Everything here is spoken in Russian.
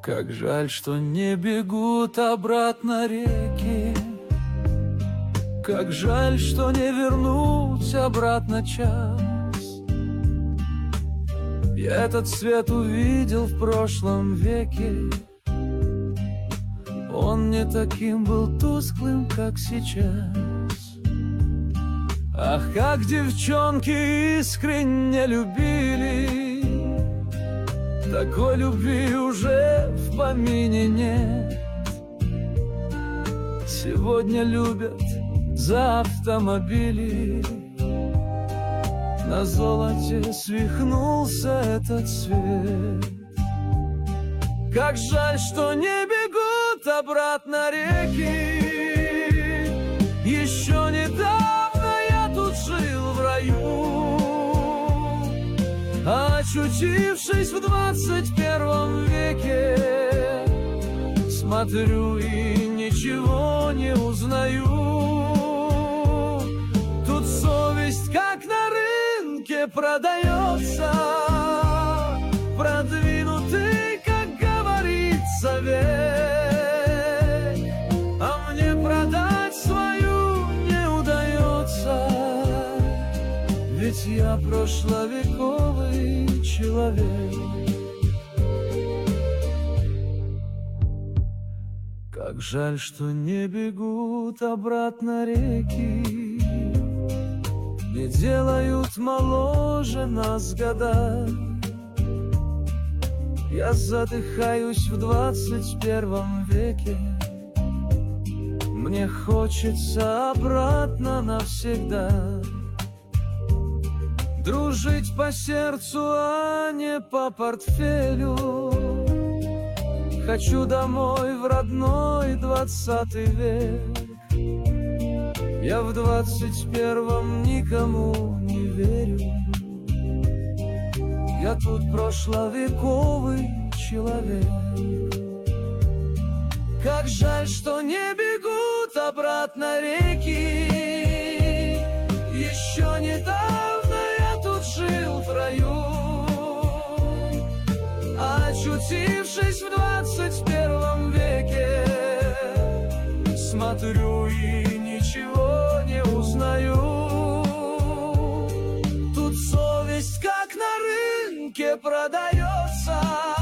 Как жаль, что не бегут обратно реки, как жаль, что не вернуть обратно час. Я этот свет увидел в прошлом веке, он не таким был тусклым, как сейчас. Ах, как девчонки искренне любили, такой любви уже в помине нет. Сегодня любят за автомобили, на золоте свихнулся этот свет. Как жаль, что не бегут обратно реки. Еще недавно я тут жил в раю, а очутившись в 21 веке, смотрю и ничего не узнаю. Тут совесть как на рынке продается, продвинутый, как говорится, век, а мне продать свою не удается, ведь я прошловековый человек. Как жаль, что не бегут обратно реки, не делают моложе нас года. Я задыхаюсь в 21 веке, мне хочется обратно навсегда. Дружить по сердцу, а не по портфелю. Хочу домой в родной 20 век. Я в 21-м никому не верю. Я тут прошловековый человек. Как жаль, что не бегут обратно реки. Еще недавно я тут жил в раю, а очутившись в 21 веке, смотрю и ничего не узнаю. Тут совесть как на рынке продается,